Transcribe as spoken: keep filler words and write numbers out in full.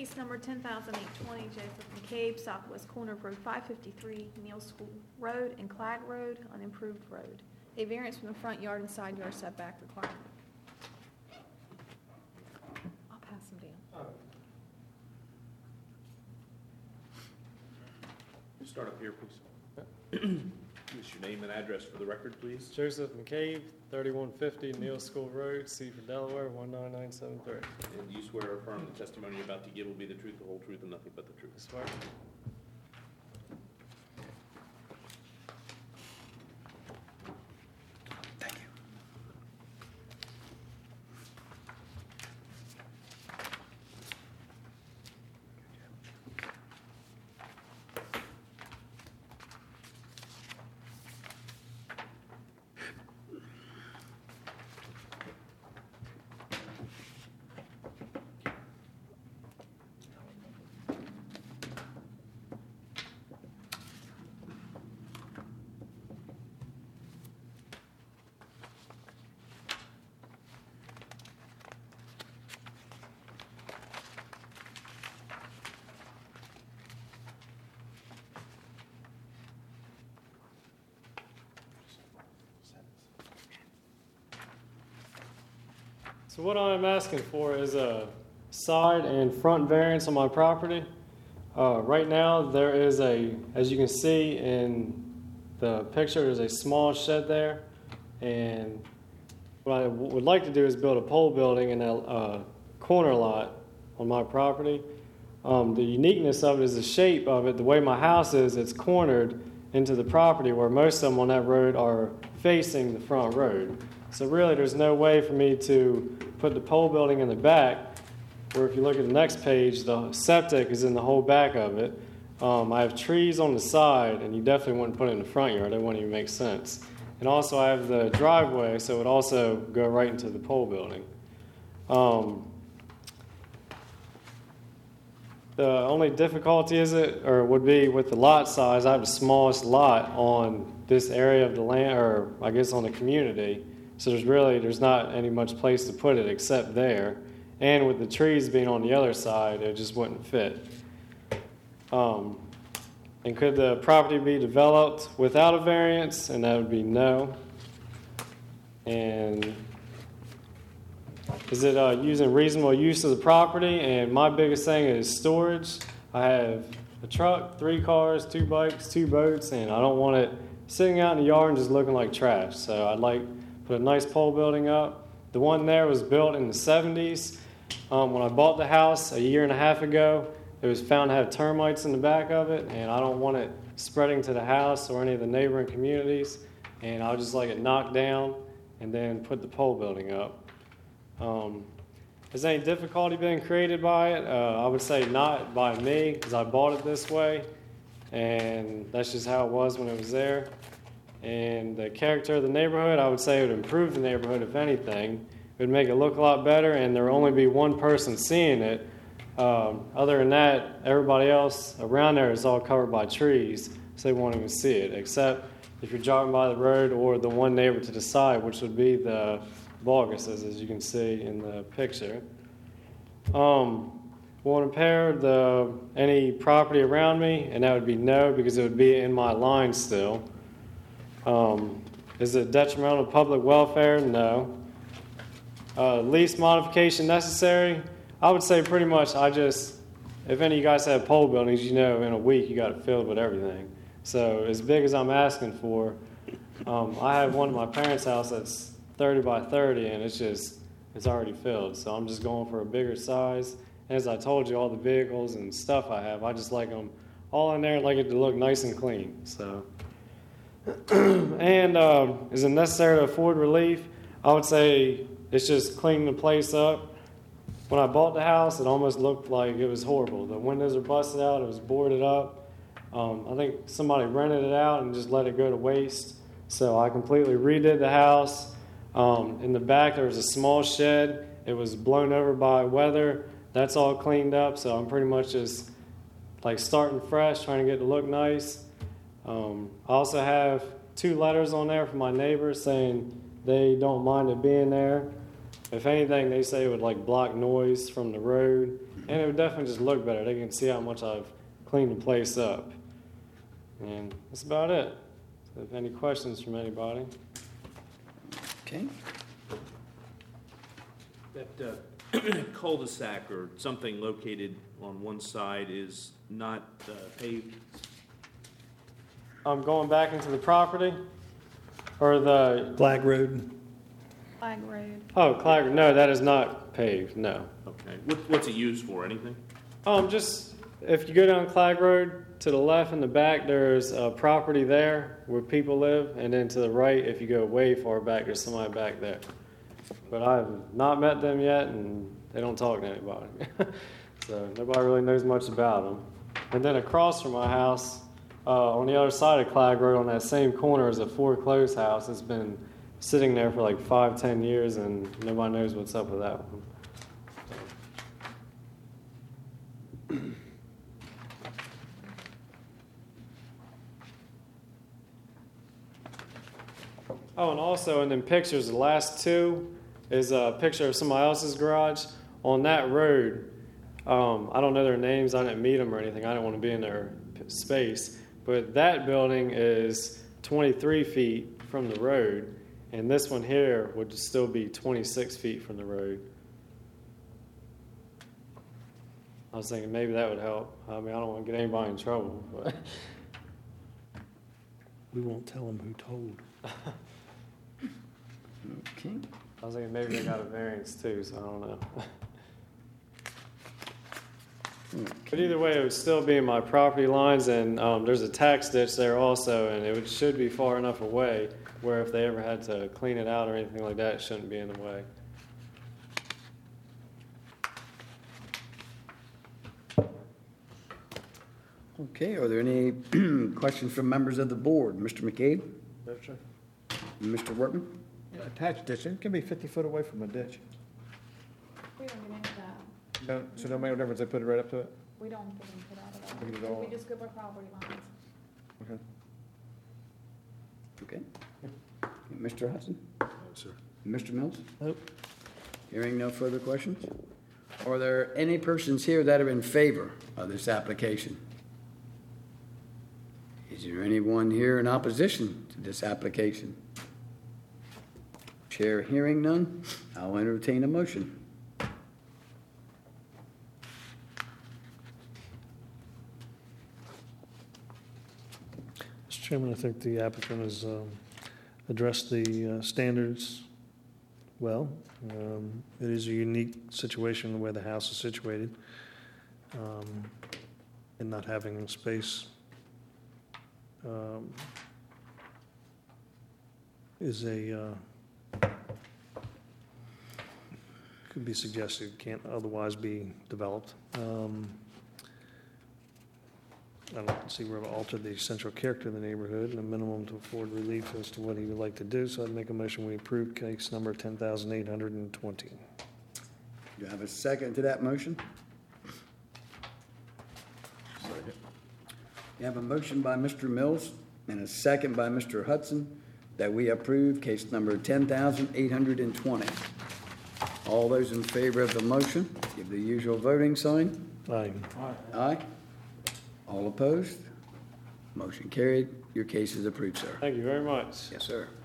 case number ten thousand eight twenty, Joseph McCabe, Southwest corner of Road five fifty-three, Neal School Road and Clag Road, unimproved road. A variance from the front yard and side yard setback requirement. I'll pass them down. Start up here, please. Give us your name and address for the record, please. Joseph McCabe, thirty-one fifty Neal School Road, Seaford, Delaware, one nine nine seven three. And do you swear or affirm the testimony you're about to give will be the truth, the whole truth, and nothing but the truth? I swear. Thank you. So what I'm asking for is a side and front variance on my property. Uh, right now there is a, as you can see in the picture, there's a small shed there. And what I w- would like to do is build a pole building in a uh, corner lot on my property. Um, the uniqueness of it is the shape of it. The way my house is, it's cornered into the property where most of them on that road are facing the front road. So really there's no way for me to put the pole building in the back, where if you look at the next page, the septic is in the whole back of it. Um, I have trees on the side, and you definitely wouldn't put it in the front yard. That wouldn't even make sense. And also I have the driveway, so it would also go right into the pole building. Um, the only difficulty is it, or would be with the lot size. I have the smallest lot on this area of the land, or I guess on the community. So there's really, there's not any much place to put it except there. And with the trees being on the other side, it just wouldn't fit. Um, and could the property be developed without a variance? And that would be no. And is it uh, using reasonable use of the property? And my biggest thing is storage. I have a truck, three cars, two bikes, two boats, and I don't want it sitting out in the yard and just looking like trash. So I'd like put a nice pole building up. The one there was built in the seventies. Um, when I bought the house a year and a half ago, it was found to have termites in the back of it, and I don't want it spreading to the house or any of the neighboring communities. And I'll just like it knocked down and then put the pole building up. Um, has any difficulty been created by it? Uh, I would say not by me, because I bought it this way, and that's just how it was when it was there. And the character of the neighborhood, I would say it would improve the neighborhood, if anything. It would make it look a lot better, and there would only be one person seeing it. Um, other than that, everybody else around there is all covered by trees, so they won't even see it, except if you're jogging by the road or the one neighbor to the side, which would be the Vargases, as you can see in the picture. Um, will it impair the, any property around me? And that would be no, because it would be in my line still. Um, is it detrimental to public welfare? No. Uh, least modification necessary? I would say pretty much I just, if any of you guys have pole buildings, you know in a week you got it filled with everything. So as big as I'm asking for, um, I have one at my parents' house that's thirty by thirty, and it's just, it's already filled. So I'm just going for a bigger size. And as I told you, all the vehicles and stuff I have, I just like them all in there and like it to look nice and clean. So. And uh, is it necessary to afford relief? I would say it's just cleaning the place up. When I bought the house, it almost looked like it was horrible. The windows are busted out. It was boarded up. Um, I think somebody rented it out and just let it go to waste. So I completely redid the house. Um, in the back, there was a small shed. It was blown over by weather. That's all cleaned up. So I'm pretty much just like starting fresh, trying to get it to look nice. Um, I also have two letters on there from my neighbors saying they don't mind it being there. if anything, they say it would like block noise from the road, and it would definitely just look better. They can see how much I've cleaned the place up. And that's about it. So if any questions from anybody? Okay. That uh, cul-de-sac or something located on one side is not uh, paved? I'm going back into the property, or the, Flag Road. Flag Road. oh, Clag, no, that is not paved, no. Okay. What, what's it used for? Anything? Um, just, if you go down Clag Road, to the left and the back, there's a property there where people live, and then to the right, if you go way far back, there's somebody back there. But I've not met them yet, and they don't talk to anybody. So nobody really knows much about them. And then across from my house, uh, on the other side of Clag Road, on that same corner, is a foreclosed house. It's been sitting there for like five, ten years, and nobody knows what's up with that one. Oh, and also in them pictures, the last two is a picture of somebody else's garage. On that road, um, I don't know their names, I didn't meet them or anything, I didn't want to be in their p- space, but that building is twenty-three feet from the road, and this one here would still be twenty-six feet from the road. I was thinking maybe that would help. I mean, I don't want to get anybody in trouble, but We won't tell them who told. Okay. I was thinking maybe they got a variance too, so I don't know. But either way, it would still be in my property lines, and um, there's a tax ditch there also, and it would, should be far enough away where if they ever had to clean it out or anything like that, it shouldn't be in the way. Okay, are there any questions from members of the board? Mister McCabe? Yes, sir. Mister Workman? Attached ditch, it can be fifty foot away from a ditch. We don't get into that. No- So no matter difference, they put it right up to it? We don't get into that at Look at it all. all. We just go by property lines. Okay. Okay. Mister Hudson? No, sir. Mister Mills? Nope. Hearing no further questions? Are there any persons here that are in favor of this application? Is there anyone here in opposition to this application? Chair hearing none, I'll entertain a motion. Mister Chairman, I think the applicant has um, addressed the uh, standards well. Um, It is a unique situation where the house is situated, um, and not having space um, is a, uh, could be suggested, can't otherwise be developed. Um, I don't see where it will alter the essential character of the neighborhood and a minimum to afford relief as to what he would like to do. So I'd make a motion we approve case number ten thousand eight hundred twenty. Do you have a second to that motion? Second. You have a motion by Mister Mills and a second by Mister Hudson that we approve case number ten thousand eight hundred twenty. All those in favor of the motion, give the usual voting sign. Aye. Aye. All opposed? Motion carried. Your case is approved, sir. Thank you very much. Yes, sir.